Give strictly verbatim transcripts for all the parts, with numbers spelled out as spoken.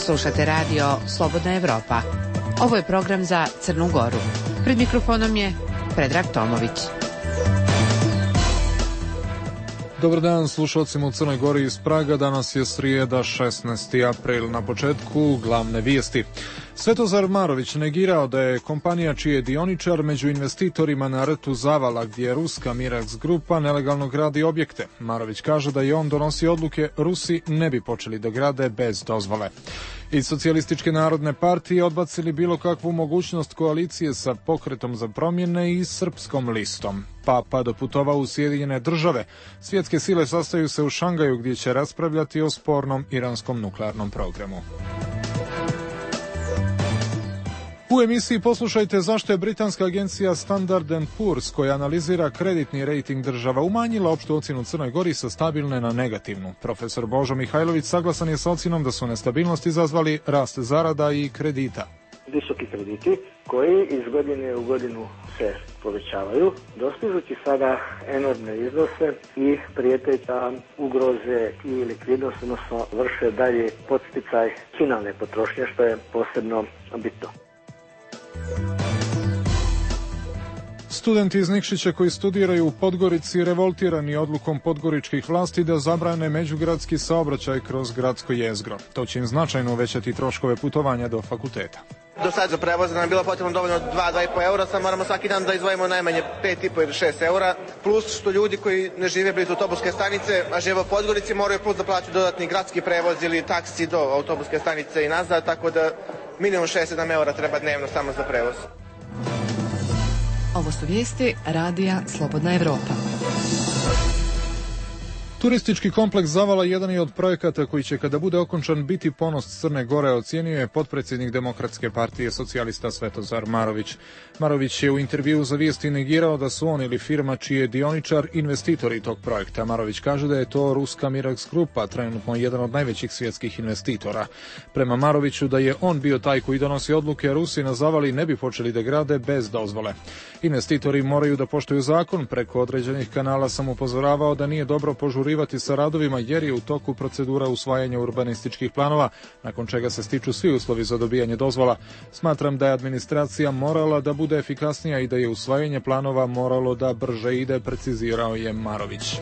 Slušate radio Slobodna Evropa. Ovo je program za Crnu Goru. Pred mikrofonom je Predrag Tomović. Dobar dan slušalcima u Crnoj Gori iz Praga. Danas je srijeda, šesnaesti april. Na početku glavne vijesti. Svetozar Marović negirao da je kompanija čiji je dioničar među investitorima na rtu Zavala, gdje je ruska Mirax grupa nelegalno gradi objekte. Marović kaže da je on donosi odluke, Rusi ne bi počeli da grade bez dozvole. Iz Socijalističke narodne partije odbacili bilo kakvu mogućnost koalicije sa Pokretom za promjene i Srpskom listom. Papa doputovao u Sjedinjene države. Svjetske sile sastaju se u Šangaju gdje će raspravljati o spornom iranskom nuklearnom programu. U emisiji poslušajte zašto je britanska agencija Standard and Poor's, koja analizira kreditni rejting država, umanjila opštu ocjenu Crnoj Gori sa stabilne na negativnu. Profesor Božo Mihajlović saglasan je sa ocjenom da su nestabilnosti izazvali rast zarada i kredita. Visoki krediti koji iz godine u godinu se povećavaju, dostižući sada enormne iznose i prijeteća ugroze i likvidnost, odnosno vrše dalje podsticaj finalne potrošnje, što je posebno bitno. Studenti iz Nikšića koji studiraju u Podgorici revoltirani odlukom podgoričkih vlasti da zabrane međugradski saobraćaj kroz gradsko jezgro. To će im značajno uvećati troškove putovanja do fakulteta. Do sad za prevoz nam je bilo potrebno dovoljno dva do dva i po eura, sad moramo svaki dan da izdvojimo najmanje pet i po ili šest eura, plus što ljudi koji ne žive blizu autobuske stanice, a žive u Podgorici, moraju plus da plaćaju dodatni gradski prevoz ili taksi do autobuske stanice i nazad, tako da minimum šest do sedam eura treba dnevno samo za prevoz. Ovo su vijesti radija Slobodna Evropa. Turistički kompleks Zavala jedan je od projekata koji će, kada bude okončan, biti ponos Crne Gore, ocjenio je potpredsjednik Demokratske partije socijalista Svetozar Marović. Marović je u intervjuu za vijesti negirao da su on ili firma čiji je dioničar investitori tog projekta. Marović kaže da je to ruska Mirax grupa, trenutno jedan od najvećih svjetskih investitora. Prema Maroviću da je on bio taj koji donosi odluke, Rusi na Zavali ne bi počeli da grade bez dozvole. Investitori moraju da poštuju zakon, preko određenih kanala sam upozoravao da nije dobro požurivati sa radovima jer je u toku procedura usvajanja urbanističkih planova, nakon čega se stiču svi uslovi za dobijanje dozvola. Smatram da je administracija morala da bude efikasnija i da je usvajanje planova moralo da brže ide, precizirao je Marović.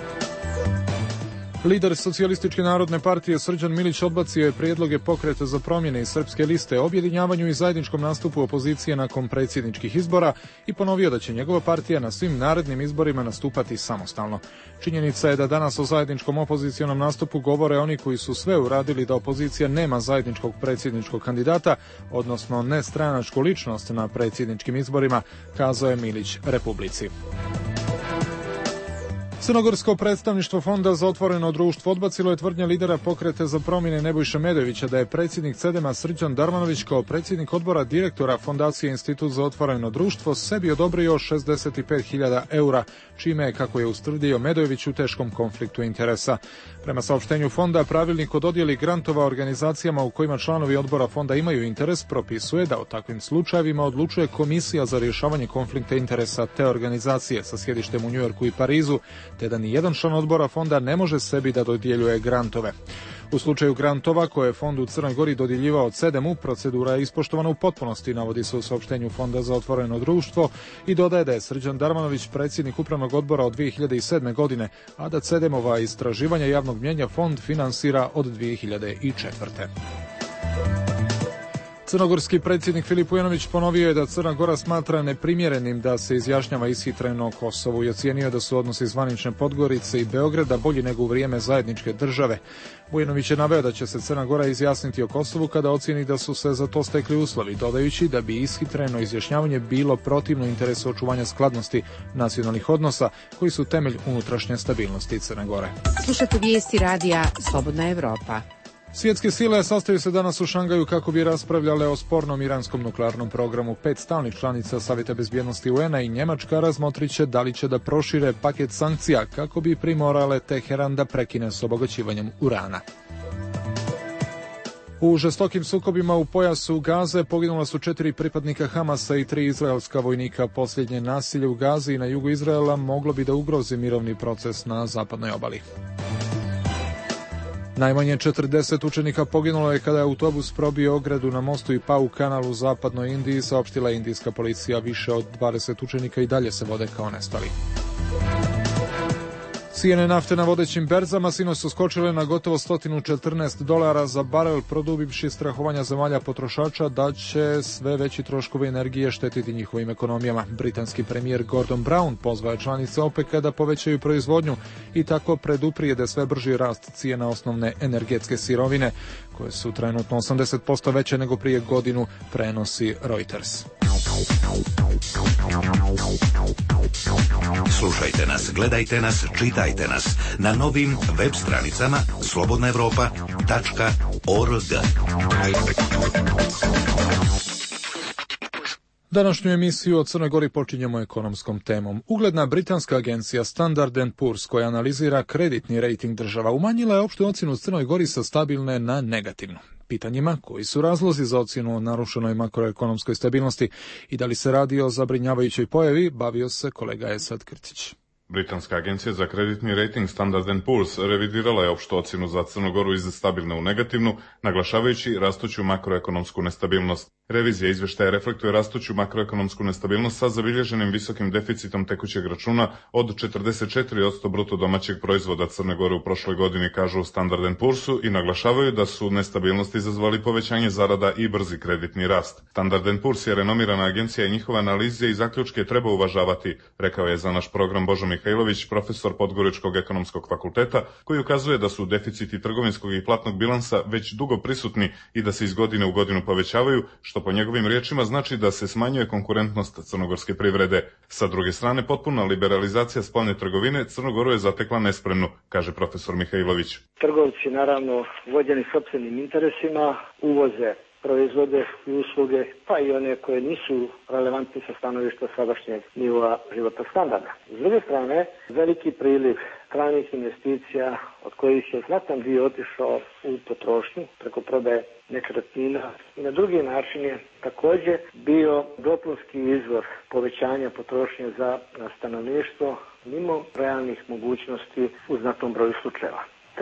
Lider Socijalističke narodne partije Srđan Milić odbacio je prijedloge Pokreta za promjene i Srpske liste o objedinjavanju i zajedničkom nastupu opozicije nakon predsjedničkih izbora i ponovio da će njegova partija na svim narednim izborima nastupati samostalno. Činjenica je da danas o zajedničkom opozicionom nastupu govore oni koji su sve uradili da opozicija nema zajedničkog predsjedničkog kandidata, odnosno nestranačku ličnost na predsjedničkim izborima, kazao je Milić Republici. Crnogorsko predstavništvo Fonda za otvoreno društvo odbacilo je tvrdnje lidera Pokreta za promjene Nebojše Medovića da je predsjednik Cedema Srđan Darmanović kao predsjednik odbora direktora Fondacije Institut za otvoreno društvo sebi odobrio šezdeset pet hiljada eura, čime je, kako je ustvrdio Medović, u teškom konfliktu interesa. Prema saopštenju fonda, pravilnik o dodjeli grantova organizacijama u kojima članovi odbora fonda imaju interes propisuje da o takvim slučajevima odlučuje Komisija za rješavanje konflikta interesa te organizacije sa sjedištem u Njujorku i Parizu, te da ni jedan član odbora fonda ne može sebi da dodjeljuje grantove. U slučaju grantova koje je fond u Crnoj Gori dodjeljivao Cedemu, procedura je ispoštovana u potpunosti, navodi se u saopštenju Fonda za otvoreno društvo i dodaje da je Srđan Darmanović predsjednik upravnog odbora od dvije hiljade sedme. godine, a da Cedemova istraživanja javnog mnjenja fond finansira od dvije hiljade četvrte. Crnogorski predsjednik Filip Vujanović ponovio je da Crna Gora smatra neprimjerenim da se izjašnjava ishitreno o Kosovu i ocijenio da su odnosi zvanične Podgorice i Beograda bolji nego u vrijeme zajedničke države. Vujanović je naveo da će se Crna Gora izjasniti o Kosovu kada ocijeni da su se za to stekli uslovi, dodajući da bi ishitreno izjašnjavanje bilo protivno interesu očuvanja skladnosti nacionalnih odnosa koji su temelj unutrašnje stabilnosti Crne Gore. Slušate vijesti radija Slobodna Evropa. Svjetske sile sastaju se danas u Šangaju kako bi raspravljale o spornom iranskom nuklearnom programu. Pet stalnih članica Savjeta bezbjednosti U N a i Njemačka razmotriće da li će da prošire paket sankcija kako bi primorale Teheran da prekine s obogaćivanjem urana. U žestokim sukobima u pojasu Gaze poginula su četiri pripadnika Hamasa i tri izraelska vojnika. Posljednje nasilje u Gazi i na jugu Izraela moglo bi da ugrozi mirovni proces na zapadnoj obali. Najmanje četrdeset učenika poginulo je kada je autobus probio ogradu na mostu i pao u kanal u zapadnoj Indiji, saopštila indijska policija. Više od dvadeset učenika i dalje se vode kao nestali. Cijene nafte na vodećim berzama sinoć su skočile na gotovo sto četrnaest dolara za barel, produbivši strahovanja zemalja potrošača da će sve veći troškovi energije štetiti njihovim ekonomijama. Britanski premijer Gordon Brown pozvao je članice OPEC-a da povećaju proizvodnju i tako preduprijede sve brži rast cijena osnovne energetske sirovine, koje su trenutno osamdeset posto veće nego prije godinu, prenosi Reuters. Slušajte nas, gledajte nas, čitajte nas na novim web stranicama slobodna evropa tačka org. Današnju emisiju o Crnoj Gori počinjemo ekonomskom temom. Ugledna britanska agencija Standard and Poor's, koja analizira kreditni rejting država, umanjila je opštu ocjenu Crnoj Gori sa stabilne na negativnu. Pitanjima koji su razlozi za ocjenu o narušenoj makroekonomskoj stabilnosti i da li se radi o zabrinjavajućoj pojavi, bavio se kolega Esad Krtić. Britanska agencija za kreditni rating Standard and Poor's revidirala je opštu ocjenu za Crnu Goru iz stabilne u negativnu, naglašavajući rastuću makroekonomsku nestabilnost. Revizija izveštaja reflektuje rastuću makroekonomsku nestabilnost sa zabilježenim visokim deficitom tekućeg računa od četrdeset četiri posto bruto domaćeg proizvoda Crne Gore u prošloj godini, kažu Standard and Poor'su, i naglašavaju da su nestabilnosti izazvali povećanje zarada i brzi kreditni rast. Standard and Poor's je renomirana agencija i njihove analize i zaključke treba uvažavati, rekao je za naš program Božo Mihajlović, profesor Podgoričkog ekonomskog fakulteta, koji ukazuje da su deficiti trgovinskog i platnog bilansa već dugo prisutni i da se iz godine u godinu povećavaju, što po njegovim riječima znači da se smanjuje konkurentnost crnogorske privrede. Sa druge strane, potpuna liberalizacija spoljne trgovine Crnogoru je zatekla nespremnu, kaže profesor Mihajlović. Trgovci, naravno, vođeni sopstvenim interesima, uvoze proizvode i usluge, pa i one koje nisu relevantni sa stanovišta sadašnjeg nivoa životnog standarda. S druge strane, veliki priliv stranih investicija, od kojih je znatan dio otišao u potrošnju preko prodaje nekretnina i na drugi način je također bio dopunski izvor povećanja potrošnje za stanovništvo mimo realnih mogućnosti u znatnom broju slučajeva.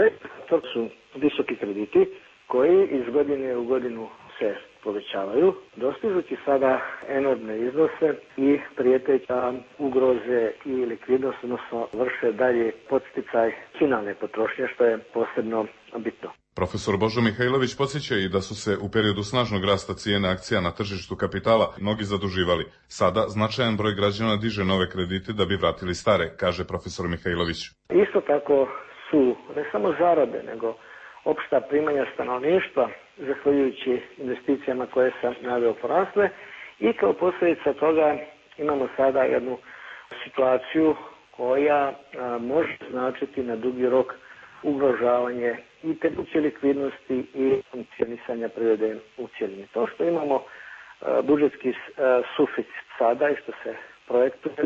To su visoki krediti koji iz godine u godinu se povećavaju, dostižući sada enormne iznose i prijeteća ugroze i likvidnost, odnosno vrše dalje podsticaj finalne potrošnje, što je posebno bitno. Profesor Božo Mihajlović podsjeća i da su se u periodu snažnog rasta cijene akcija na tržištu kapitala mnogi zaduživali. Sada značajan broj građana diže nove kredite da bi vratili stare, kaže profesor Mihajlović. Isto tako su ne samo zarade, nego opšta primanja stanovništva, zahvaljujući investicijama koje sam naveo, porasle i kao posljedica toga imamo sada jednu situaciju koja a, može značiti na dugi rok ugrožavanje i tekuće likvidnosti i funkcionisanja privrede u cjelini. To što imamo a, budžetski a, suficit sada i što se projektuje,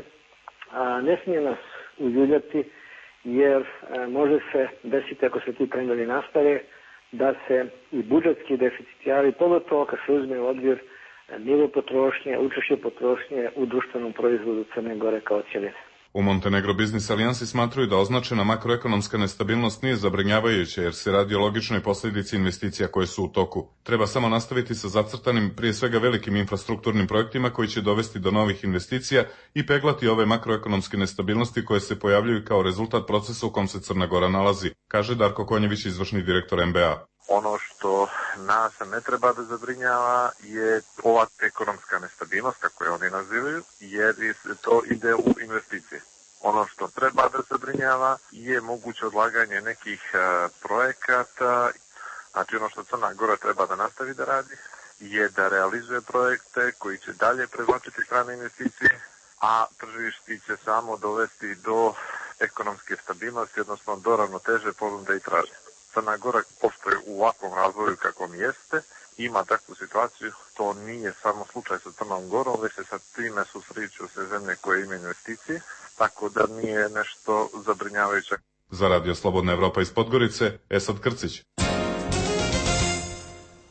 a, ne smije nas uljuljati, jer a, može se desiti, ako se ti trendovi nastave, da se i budžetski deficit javi, pogotovo kad se uzme u obzir nivo potrošnje, učešće potrošnje u društvenom proizvodu Crne Gore kao cjeline. U Montenegro Biznis Alijansi smatruju da označena makroekonomska nestabilnost nije zabrinjavajuća, jer se radi o logičnoj posljedici investicija koje su u toku. Treba samo nastaviti sa zacrtanim, prije svega velikim infrastrukturnim projektima koji će dovesti do novih investicija i peglati ove makroekonomske nestabilnosti koje se pojavljuju kao rezultat procesa u kom se Crna Gora nalazi, kaže Darko Konjević, izvršni direktor M B A. Ono što nas ne treba da zabrinjava je ova ekonomska nestabilnost, kako je oni nazivaju, jer to ide u investicije. Ono što treba da zabrinjava je moguće odlaganje nekih uh, projekata. Znači ono što Crna Gora treba da nastavi da radi je da realizuje projekte koji će dalje privlačiti strane investicije, a tržišti će samo dovesti do ekonomske stabilnosti, odnosno do ravnoteže ponude i tražnje. Crna Gora postoje u ovakvom razvoju kakvom jeste, ima takvu situaciju, to nije samo slučaj sa Crnom Gorom, već se sa time susreću sve zemlje koje imaju investicije, tako da nije nešto zabrinjavajuće. Za Radio Slobodna Evropa iz Podgorice, Esad Krcić.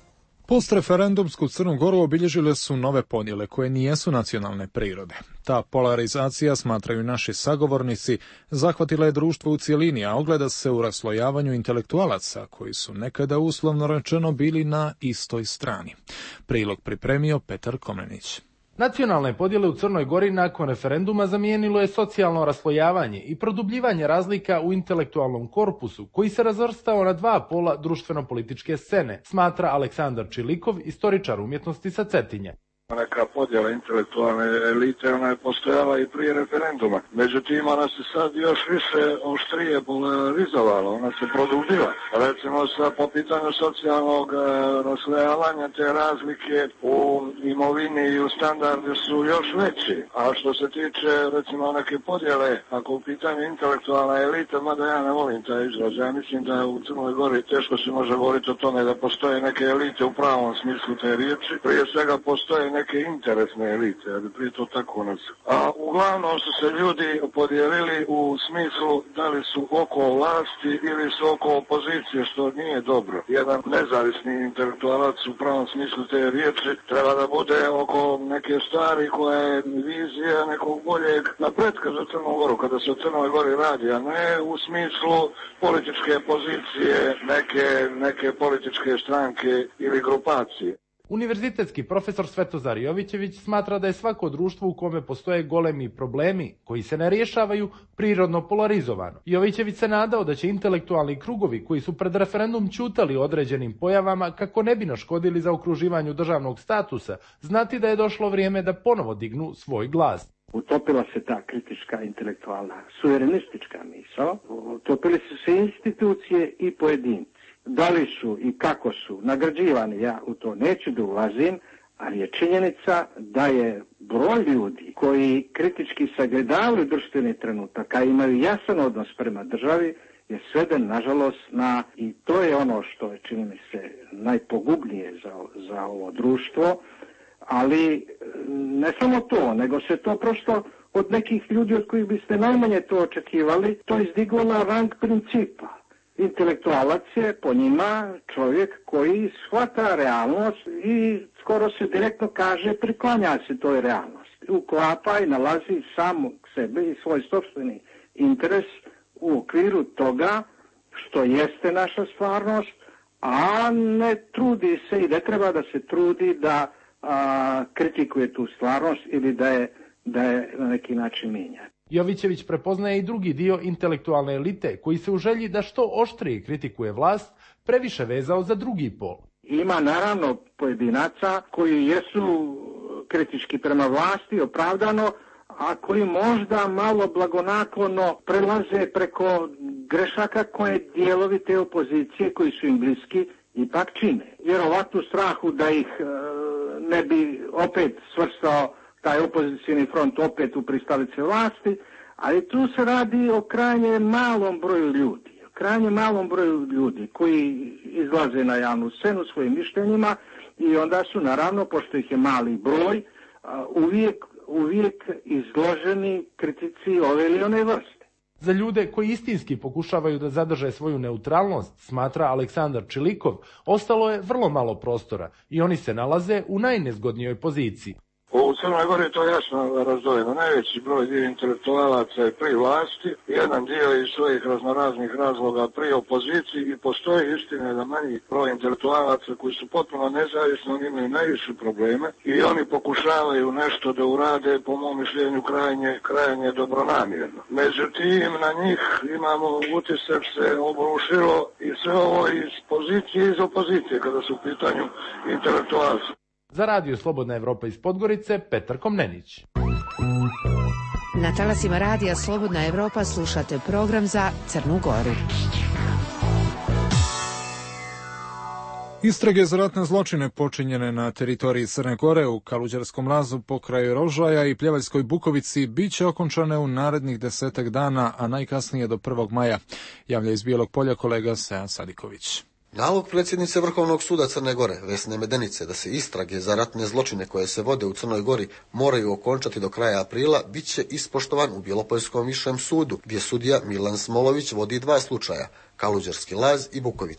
Postreferendumsku Crnu Goru obilježile su nove podjele koje nijesu nacionalne prirode. Ta polarizacija, smatraju naši sagovornici, zahvatila je društvo u cjelini, a ogleda se u raslojavanju intelektualaca koji su nekada uslovno rečeno bili na istoj strani. Prilog pripremio Petar Komnenić. Nacionalne podjele u Crnoj Gori nakon referenduma zamijenilo je socijalno raslojavanje i produbljivanje razlika u intelektualnom korpusu koji se razvrstao na dva pola društveno-političke scene, smatra Aleksandar Čilikov, istoričar umjetnosti sa Cetinje. Neka podjela intelektualne elite, ona je postojala i prije referenduma. Međutim, ona se sad još više oštrije polarizovala, ona se produbila. Recimo, sa, po pitanju socijalnog e, raslojavanja, te razlike u imovini i u standardu su još veći. A što se tiče, recimo, neke podjele, ako u pitanju intelektualna elita, mada ja ne volim taj izraz, ja mislim da u Crnoj Gori teško se može govoriti o tome da postoje neke elite u pravom smislu te riječi. Prije svega postoje neke interesne elite, ja bi prije to tako nazvao. A uglavnom su se ljudi podijelili u smislu da li su oko vlasti ili su oko opozicije, što nije dobro. Jedan nezavisni intelektualac u pravom smislu te riječi treba da bude oko neke stvari koja je vizija nekog boljeg napretka za Crnu Goru, kada se o Crnoj Gori radi, a ne u smislu političke pozicije neke, neke političke stranke ili grupacije. Univerzitetski profesor Svetozar Jovićević smatra da je svako društvo u kome postoje golemi problemi koji se ne rješavaju prirodno polarizovano. Jovićević se nadao da će intelektualni krugovi koji su pred referendum ćutali o određenim pojavama kako ne bi naškodili za okruživanju državnog statusa, znati da je došlo vrijeme da ponovo dignu svoj glas. Utopila se ta kritička, intelektualna, suverenistička misao, utopili su se institucije i pojedinci. Da li su i kako su nagrađivani, ja u to neću da ulazim, ali je činjenica da je broj ljudi koji kritički sagledavaju društveni trenutak, a imaju jasan odnos prema državi, je sveden, nažalost, na, i to je ono što je, čini mi se, najpogubnije za, za ovo društvo, ali ne samo to, nego se to prosto od nekih ljudi od kojih biste najmanje to očekivali, to izdiglo na rang principa. Intelektualac je po njima čovjek koji shvata realnost i skoro se direktno kaže priklanja se toj realnosti. Uklapa i nalazi sam sebe i svoj sopstveni interes u okviru toga što jeste naša stvarnost, a ne trudi se i ne treba da se trudi da a, kritikuje tu stvarnost ili da je, da je na neki način mijenja. Jovićević prepoznaje i drugi dio intelektualne elite koji se u želji da što oštrije kritikuje vlast previše vezao za drugi pol. Ima naravno pojedinaca koji jesu kritički prema vlasti opravdano, a koji možda malo blagonaklono prelaze preko grešaka koje dijelovi te opozicije koji su im bliski ipak čine. Vjerovatno strahu da ih e, ne bi opet svrstao taj opozicijni front opet u pristalice vlasti, ali tu se radi o krajnje malom broju ljudi, o krajnje malom broju ljudi koji izlaze na javnu scenu svojim mišljenjima i onda su naravno, pošto ih je mali broj, uvijek, uvijek izloženi kritici ove ili one vrste. Za ljude koji istinski pokušavaju da zadrže svoju neutralnost, smatra Aleksandar Čilikov, ostalo je vrlo malo prostora i oni se nalaze u najnezgodnijoj poziciji. U Crnoj Gori je to jasno razdvojeno. Najveći broj dio intelektualaca je pri vlasti, jedan dio iz svojih raznoraznih razloga pri opoziciji i postoji istina da manji broj intelektualaca koji su potpuno nezavisni, oni imaju najviše probleme i oni pokušavaju nešto da urade, po mom mišljenju, krajnje, krajnje dobronamjerno. Međutim, na njih imamo utisak se obrušilo i sve ovo iz pozicije i iz opozicije kada su u pitanju intelektualci. Za Radio Slobodna Evropa iz Podgorice, Petar Komnenić. Na talasima Radija Slobodna Evropa slušate program za Crnu Goru. Istrage za ratne zločine počinjene na teritoriji Crne Gore u Kaluđerskom lazu pokraj Rožaja i Pljevaljskoj Bukovici bit će okončane u narednih desetak dana, a najkasnije do prvog maja, javlja iz Bijelog Polja kolega Sean Sadiković. Nalog predsjednice Vrhovnog suda Crne Gore, Vesne Medenice, da se istrage za ratne zločine koje se vode u Crnoj Gori moraju okončati do kraja aprila, bit će ispoštovan u Bjelopoljskom višem sudu, gdje sudija Milan Smolović vodi dva slučaja, Kaluđerski laz i Bukovicu.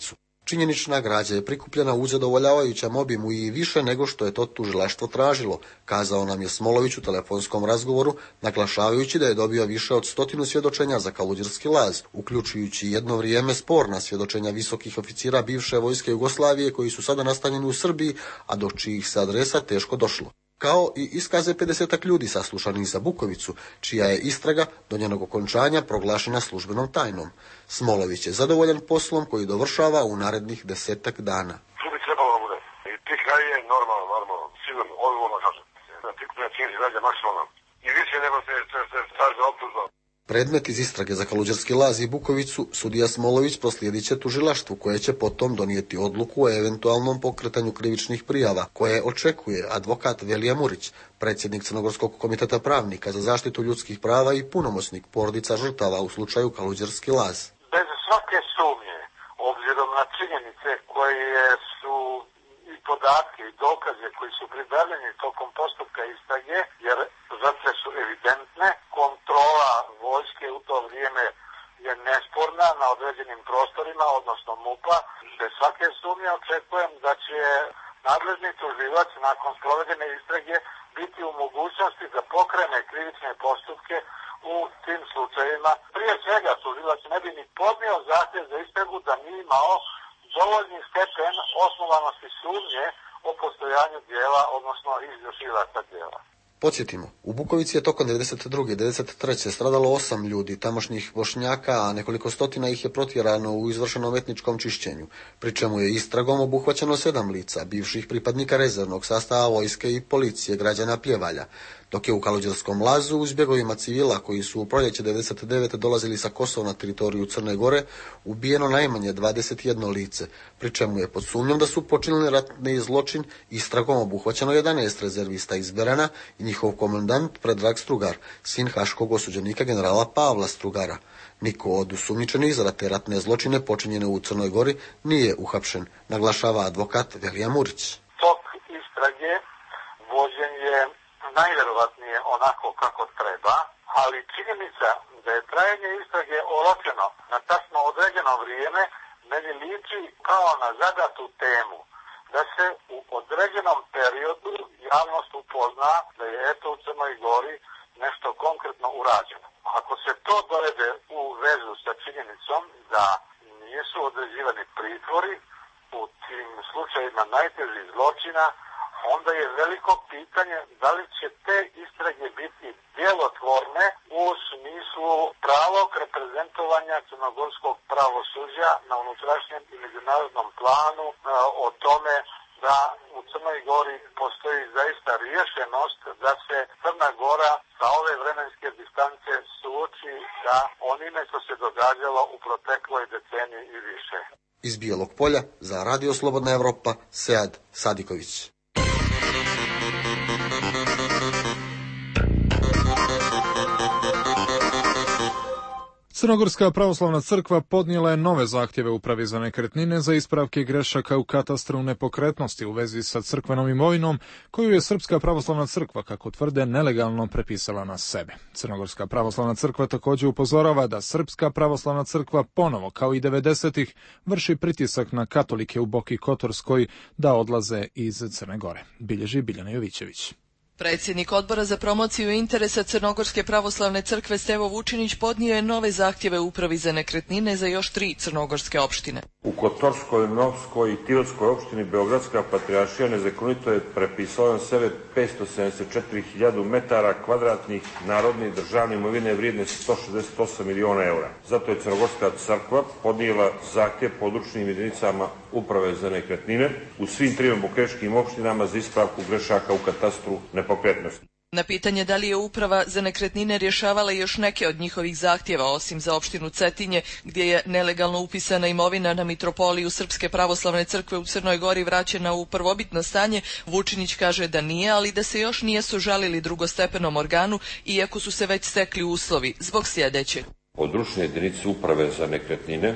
Činjenična građa je prikupljena u zadovoljavajućem obimu i više nego što je to tužilaštvo tražilo, kazao nam je Smolović u telefonskom razgovoru, naglašavajući da je dobio više od stotinu svjedočenja za Kaluđerski laz, uključujući jedno vrijeme sporna svjedočenja visokih oficira bivše vojske Jugoslavije koji su sada nastanjeni u Srbiji, a do čijih se adresa teško došlo. Kao i iskaze pedesetak ljudi saslušanih za Bukovicu, čija je istraga do njenog okončanja proglašena službenom tajnom. Smolović je zadovoljan poslom koji dovršava u narednih desetak dana. Tu bi trebalo da bude. I ti kraj je normalno, normalno, sigurno, odgovorno kažem. Na prikupljena čini rađa maksimalno. I više nego se traži optužba. Predmet iz istrage za Kaluđerski laz i Bukovicu sudija Smolović proslijedit će tužilaštvu koje će potom donijeti odluku o eventualnom pokretanju krivičnih prijava koje očekuje advokat Velija Murić, predsjednik Crnogorskog komiteta pravnika za zaštitu ljudskih prava i punomoćnik porodica žrtava u slučaju Kaluđerski laz. Bez svake sumnje, obzirom na činjenice koje su i podatke i dokaze koji su pribavljeni tokom postupka istrage, jer žrtve su evidentne, kontrola vojske u to vrijeme je nesporna na određenim prostorima, odnosno MUP-a. Bez svake sumnje očekujem da će nadležni tužilac nakon sprovedene istrage biti u mogućnosti da pokrene krivične postupke u tim slučajevima. Prije svega tužilac ne bi ni podnio zahtjev za istragu da nije imao dovoljni stepen osnovanosti sumnje o postojanju dijela, odnosno izvršilaca dijela. Podsjetimo, u Bukovici je tokom devedeset druge i devedeset treće stradalo osam ljudi, tamošnjih Bošnjaka, a nekoliko stotina ih je protjerano u izvršenom etničkom čišćenju, pri čemu je istragom obuhvaćeno sedam lica, bivših pripadnika rezervnog sastava vojske i policije građana Pljevalja, dok je u Kaluđerskom lazu u zbjegovima civila koji su u proljeće devedeset devete dolazili sa Kosova na teritoriju Crne Gore ubijeno najmanje dvadeset jedno lice, pri čemu je pod sumnjom da su počinili ratni zločin istragom obuhvaćeno jedanaest rezervista iz Berana i njihov komandant Predrag Strugar, sin haškog osuđenika generala Pavla Strugara. Niko od osumnjičenih za te ratne zločine počinjene u Crnoj Gori nije uhapšen, naglašava advokat Velija Murić. Tok istrage vođen je najvjerovatnije onako kako treba, ali činjenica da je trajanje istrage oročeno na tačno određeno vrijeme meni liči kao na zadatu temu, da se u određenom periodu javnost upozna da je eto u Crnoj Gori nešto konkretno urađeno. Ako se to dovede u vezu sa činjenicom da nisu određivani pritvori u tim slučajima najtežih zločina, onda je veliko pitanje da li će te istrage biti djelotvorne u smislu pravog reprezentovanja crnogorskog pravosuđa na unutrašnjem i međunarodnom planu o tome da u Crnoj Gori postoji zaista rješenost da se Crna Gora sa ove vremenske distance suoči sa onime što se događalo u protekloj deceniji i više. Iz Bijelog Polja za Radio Slobodna Evropa, Sead Sadiković. Crnogorska pravoslavna crkva podnijela je nove zahtjeve Upravi za nekretnine za ispravke grešaka u katastru nepokretnosti u vezi sa crkvenom imovinom koju je Srpska pravoslavna crkva, kako tvrde, nelegalno prepisala na sebe. Crnogorska pravoslavna crkva također upozorava da Srpska pravoslavna crkva ponovo, kao i devedesetih, vrši pritisak na katolike u Boki Kotorskoj da odlaze iz Crne Gore. Bilježi Biljana Jovićević. Predsjednik odbora za promociju interesa Crnogorske pravoslavne crkve Stevo Vučinić podnio je nove zahtjeve Upravi za nekretnine za još tri crnogorske opštine. U Kotorskoj, Novskoj i Tirotskoj opštini Beogradska patrijaršija nezakonito je prepisala na sebe petsto sedamdeset četiri hiljade metara kvadratnih narodne državne imovine vrijedne sto šezdeset osam miliona eura. Zato je Crnogorska crkva podnijela zahtjev područnim jedinicama Uprave za nekretnine u svim trima bokeljskim opštinama za ispravku grešaka u katastru nepokretnosti. Na pitanje da li je Uprava za nekretnine rješavala još neke od njihovih zahtjeva, osim za opštinu Cetinje, gdje je nelegalno upisana imovina na mitropoliju Srpske pravoslavne crkve u Crnoj Gori vraćena u prvobitno stanje, Vučinić kaže da nije, ali da se još nije sužalili drugostepenom organu, iako su se već stekli uslovi, zbog sljedećeg. Područne jedinice Uprave za nekretnine,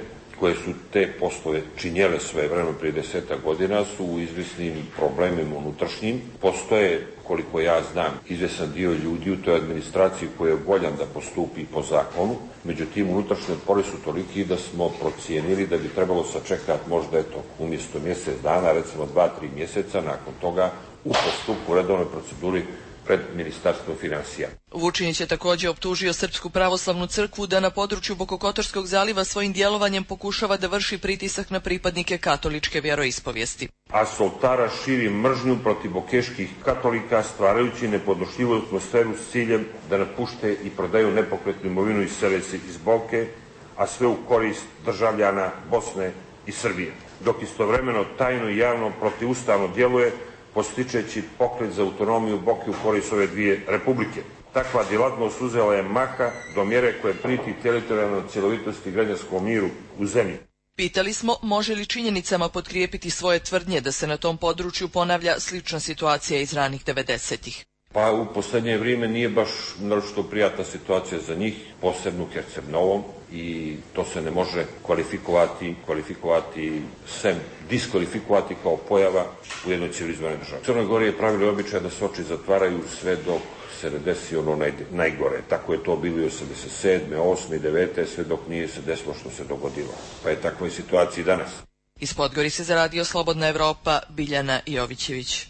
koje su te poslove činjele svoje vremena prije desetak godina su u izvisnim problemima unutrašnjim. Postoje, koliko ja znam, izvesan dio ljudi u toj administraciji koji je voljan da postupi po zakonu, međutim unutrašnji otpori su toliki da smo procijenili da bi trebalo sačekati možda eto umjesto mjesec dana, recimo dva, tri mjeseca nakon toga u postupku redovnoj proceduri pred Ministarstvom financija. Vučinić je također optužio Srpsku pravoslavnu crkvu da na području Bokokotorskog zaliva svojim djelovanjem pokušava da vrši pritisak na pripadnike katoličke vjeroispovijesti. A s oltara širi mržnju protiv bokeških katolika, stvarajući nepodnošljivu atmosferu s ciljem da napušte i prodaju nepokretnu imovinu i sele se iz Boke, a sve u korist državljana Bosne i Srbije. Dok istovremeno tajno i javno protivustavno djeluje, postičeći pokret za autonomiju Boke u korist ove dvije republike. Takva djelatnost uzela je maha do mjere koje priti teritorijalnoj cjelovitosti i građanskom miru u zemlji. Pitali smo može li činjenicama potkrijepiti svoje tvrdnje da se na tom području ponavlja slična situacija iz ranih devedesetih. Pa u posljednje vrijeme nije baš naročito prijatna situacija za njih, posebno u Herceg-Novom, i to se ne može kvalifikovati, kvalifikovati, sem diskvalifikovati kao pojava u jednoj civilizovanoj državi. U Crnoj Gori je pravilo običaj da se oči zatvaraju sve dok se ne desi ono naj, najgore. Tako je to bilo i osamdeset sedme, osme i devete sve dok nije se desilo što se dogodilo. Pa je takva i situacija i danas. Iz Podgorice za radio Slobodna Evropa, Biljana Jovićević.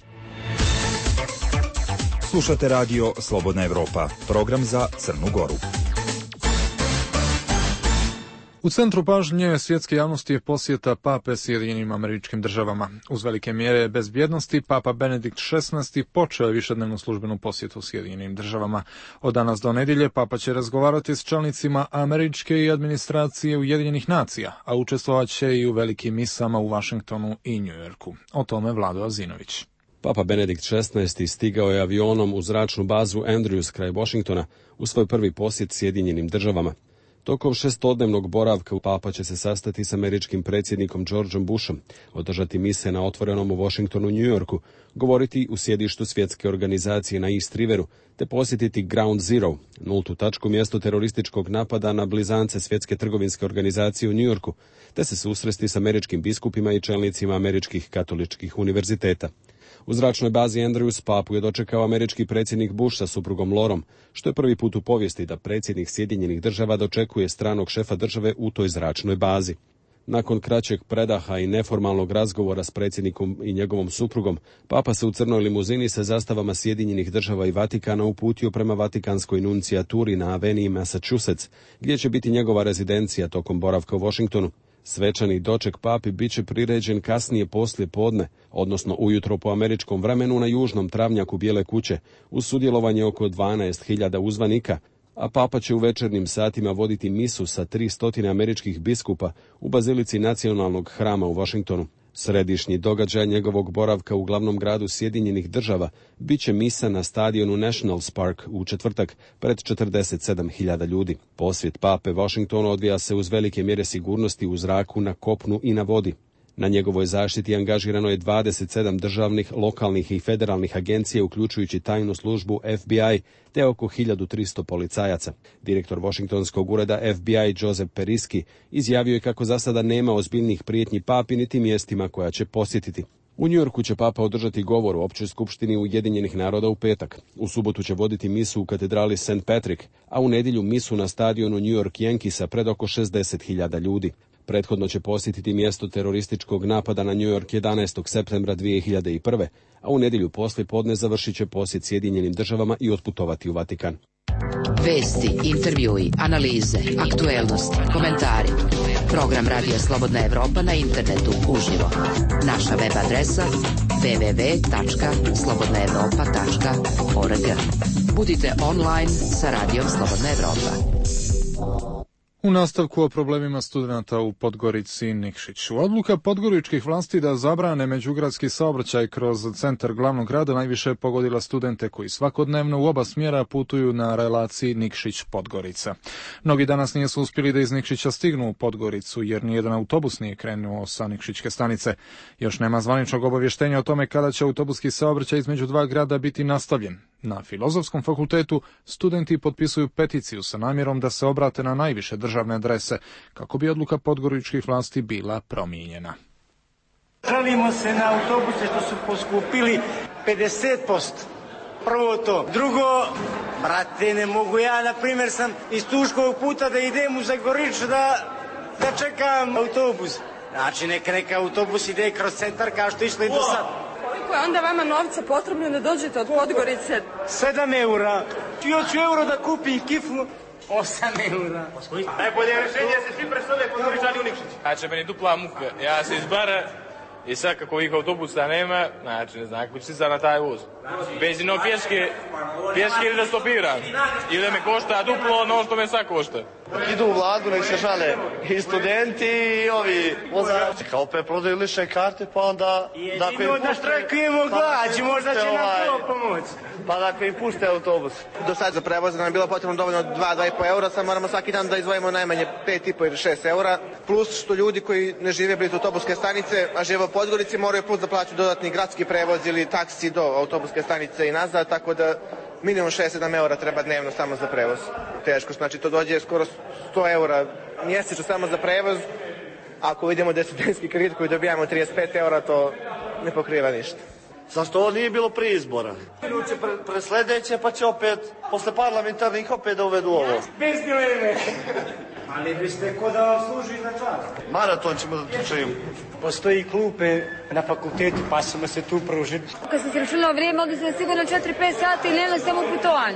Slušate radio Slobodna Evropa, program za Crnu Goru. U centru pažnje svjetske javnosti je posjeta pape Sjedinjenim Američkim Državama. Uz velike mjere bezbjednosti, papa Benedikt šesnaesti počeo je višednevnu službenu posjetu Sjedinjenim Državama. Od danas do nedjelje papa će razgovarati s čelnicima američke i administracije Ujedinjenih nacija, a učestvovat će i u velikim misama u Vašingtonu i Njujorku. O tome Vlado Azinović. Papa Benedikt šesnaesti stigao je avionom u zračnu bazu Andrews kraj Washingtona u svoj prvi posjet Sjedinjenim Državama. Tokom šestodnevnog boravka papa će se sastati s američkim predsjednikom Georgeom Bushom, održati mise na otvorenom u Washingtonu i New Yorku, govoriti u sjedištu svjetske organizacije na East Riveru, te posjetiti Ground Zero, nultu tačku, mjesto terorističkog napada na blizance svjetske trgovinske organizacije u New Yorku, te se susresti s američkim biskupima i čelnicima američkih katoličkih univerziteta. U zračnoj bazi Andrews papu je dočekao američki predsjednik Bush sa suprugom Lorom, što je prvi put u povijesti da predsjednik Sjedinjenih Država dočekuje stranog šefa države u toj zračnoj bazi. Nakon kraćeg predaha i neformalnog razgovora s predsjednikom i njegovom suprugom, papa se u crnoj limuzini sa zastavama Sjedinjenih Država i Vatikana uputio prema Vatikanskoj nuncijaturi na aveniji Massachusetts, gdje će biti njegova rezidencija tokom boravka u Washingtonu. Svečani doček papi bit će priređen kasnije poslije podne, odnosno ujutro po američkom vremenu na južnom travnjaku Bijele kuće, uz sudjelovanje oko dvanaest hiljada uzvanika, a papa će u večernjim satima voditi misu sa tristo američkih biskupa u bazilici Nacionalnog hrama u Washingtonu. Središnji događaj njegovog boravka u glavnom gradu Sjedinjenih Država bit će misa na stadionu Nationals Park u četvrtak pred četrdeset sedam hiljada ljudi. Posjet pape Washingtonu odvija se uz velike mjere sigurnosti u zraku, na kopnu i na vodi. Na njegovoj zaštiti angažirano je dvadeset sedam državnih, lokalnih i federalnih agencija, uključujući tajnu službu F B I, te oko hiljadu tristo policajaca. Direktor Washingtonskog ureda F B I Joseph Periski izjavio je kako za sada nema ozbiljnih prijetnji papi niti mjestima koja će posjetiti. U Njujorku će papa održati govor u Općoj skupštini Ujedinjenih naroda u petak. U subotu će voditi misu u katedrali Saint Patrick, a u nedjelju misu na stadionu New York Yankeesa pred oko šezdeset hiljada ljudi. Prethodno će posjetiti mjesto terorističkog napada na New York jedanaestog septembra dvije hiljade prve. a u nedjelju poslije podne završit će posjet Sjedinjenim Državama i otputovati u Vatikan. Vesti, intervjui, analize, aktuelnosti, komentari. Program Radija Slobodna Evropa na internetu uživo. Naša web adresa w w w tačka slobodna evropa tačka org. Budite online sa Radijom Slobodna Evropa. U nastavku o problemima studenata u Podgorici i Nikšiću. Odluka podgoričkih vlasti da zabrane međugradski saobraćaj kroz centar glavnog grada najviše je pogodila studente koji svakodnevno u oba smjera putuju na relaciji Nikšić-Podgorica. Mnogi danas nisu uspjeli da iz Nikšića stignu u Podgoricu jer nijedan autobus nije krenuo sa Nikšićke stanice. Još nema zvaničnog obavještenja o tome kada će autobuski saobraćaj između dva grada biti nastavljen. Na Filozofskom fakultetu studenti potpisuju peticiju sa namjerom da se obrate na najviše državne adrese, kako bi odluka podgoričkih vlasti bila promijenjena. Žalimo se na autobuse što su poskupili pedeset posto. Prvo to. Drugo, brate, ne mogu ja, na primjer, sam iz Tuškovog puta da idem u Zagorić da, da čekam autobus. Znači, neka neka autobus ide kroz centar kao što išlo i do sad. Koliko je onda vama novca potrebno da dođete od Podgorice? Sedam eura. Ti hoću euro da kupim kiflu. Osam eura. Najbolje rješenje se svi presove Podgoričani u Nikšić. Znači, meni dupla muka. Ja se iz Bara i sad kako ovih autobusa nema, znači ne znam kako ću si na taj voz. Benzino pješke, pješke ili da stopiram. Ili da me košta duplo ono što me sad košta. Idu u vladu, nek se žale i studenti i ovi vozači. Kao opet prodaju lične karte, pa onda... Jedino da štrajkujemo glađu, možda će nam to pomoći. Pa dakle im pušte autobus. Do sad za prevoz nam je bilo potrebno dovoljno dva do dva i po eura, sad moramo svaki dan da izdvojimo najmanje pet i po ili šest eura. Plus što ljudi koji ne žive blizu autobuske stanice, a žive u Podgorici, moraju plus da plaćaju dodatni gradski prevoz ili taksi do autobuske stanice i nazad, tako da minimum šest do sedam eura treba dnevno samo za prevoz. Teško, znači to dođe skoro sto eura mjesečno samo za prevoz. Ako vidimo da je studentski kredit koji dobijamo trideset pet eura, to ne pokriva ništa. Zašto ovo nije bilo prije izbora? Iduće pre, pre sledeće, pa će opet, posle parlamentarnih, opet da uvedu ovo. Bez dileme. Ali biste ko da vam služi na čast. Maraton ćemo da tučajemo. Postoji klupe na fakultetu, pa ćemo se tu pružiti. Kad sam se računala vrijeme, ovdje sam sigurno četiri do pet sati i nema samo putovanje.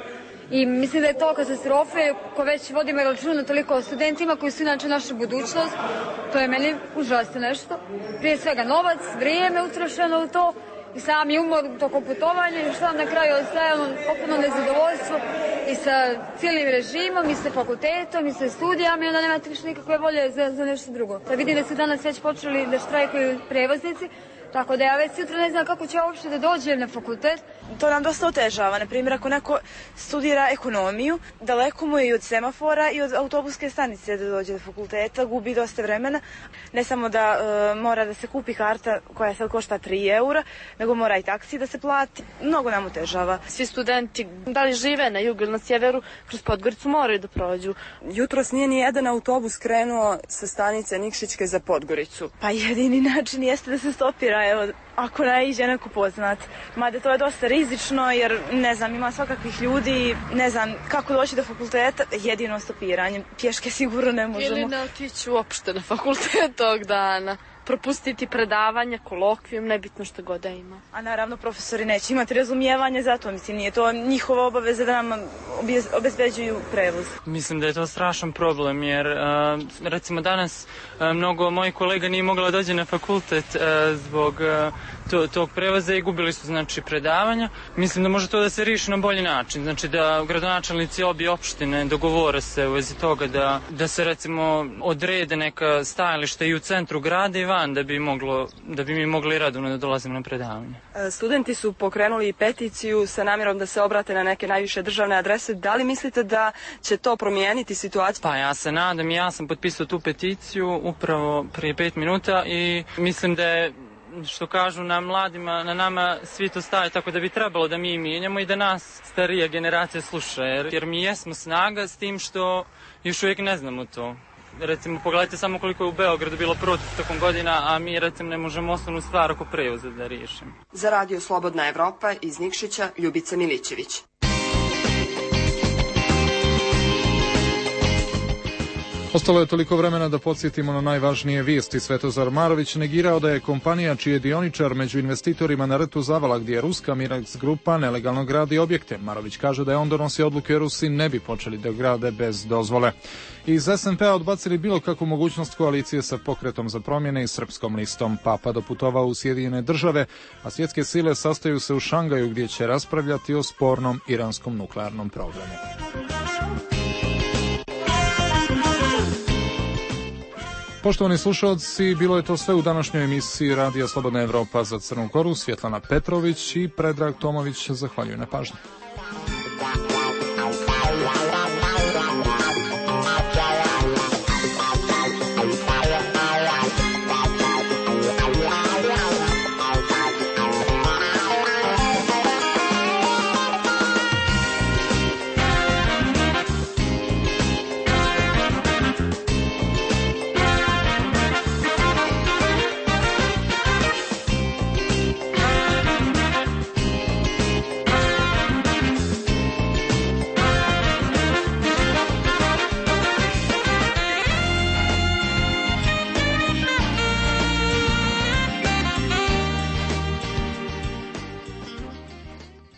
I mislim da je to katastrofe, ko već vodimo računa toliko o studentima koji su inače naša budućnost. To je meni užasno nešto. Prije svega novac, vrijeme utrošeno u to i sami umor toko putovanja i što na kraju ostaje ono potpuno nezadovoljstvo i sa cijelim režimom i sa fakultetom i sa studijama i onda nemate više nikakve volje za, za nešto drugo. Da vidim da su danas već počeli da štrajkuju prevoznici, tako da ja već sutra ne znam kako ću ja uopšte da dođem na fakultet. To nam dosta otežava. Na primjer, ako neko studira ekonomiju, daleko mu je i od semafora i od autobuske stanice da dođe do fakulteta, gubi dosta vremena. Ne samo da e, mora da se kupi karta koja sad košta tri eura, nego mora i taksi da se plati. Mnogo nam otežava. Svi studenti, da li žive na jugu ili na sjeveru, kroz Podgoricu moraju da prođu. Jutros nije ni jedan autobus krenuo sa stanice Nikšićke za Podgoricu. Pa jedini način jeste da se stopira, evo, ako naiđe neko poznat. Mada to je dosta rizično jer, ne znam, ima svakakvih ljudi, ne znam kako doći do fakulteta, jedino stopiranje. Pješke sigurno ne možemo. Ili ne otići uopšte na fakultet tog dana. Propustiti predavanja, kolokvijum, nebitno što god da ima. A naravno profesori neće imati razumijevanje za to, mislim nije to njihova obaveza da nam obezbeđuju prevoz. Mislim da je to strašan problem jer recimo danas mnogo mojih kolega nije mogla dođe na fakultet zbog to, tog prevoza i gubili su znači predavanja. Mislim da može to da se riješi na bolji način, znači da gradonačelnici obje opštine dogovore se u vezi toga da, da se recimo odrede neka stajališta i u centru grada i van da bi, moglo, da bi mi mogli redovno da dolazimo na predavanje. Studenti su pokrenuli peticiju sa namjerom da se obrate na neke najviše državne adrese. Da li mislite da će to promijeniti situaciju? Pa ja se nadam i ja sam potpisao tu peticiju upravo prije pet minuta i mislim da je što kažu na mladima, na nama svi to staje, tako da bi trebalo da mi mijenjamo i da nas starija generacija sluša, jer, jer mi jesmo snaga s tim što još uvijek ne znamo to. Recimo, pogledajte samo koliko je u Beogradu bilo protiv tokom godina, a mi recimo ne možemo osnovnu stvar oko prevoza da riješimo. Za Radio Slobodna Evropa iz Nikšića, Ljubica Milićević. Ostalo je toliko vremena da podsjetimo na najvažnije vijesti. Svetozar Marović negirao da je kompanija čiji je dioničar među investitorima na rtu Zavala gdje je ruska Mirax grupa nelegalno gradi objekte. Marović kaže da je on donosio odluke jer Rusi ne bi počeli da grade bez dozvole. Iz es en pe a odbacili bilo kakvu mogućnost koalicije sa Pokretom za promjene i Srpskom listom. Papa doputovao u Sjedinjene države, a svjetske sile sastaju se u Šangaju gdje će raspravljati o spornom iranskom nuklearnom programu. Poštovani slušalci, bilo je to sve u današnjoj emisiji Radija Slobodna Evropa za Crnu Goru. Svjetlana Petrović i Predrag Tomović zahvaljuju na pažnji.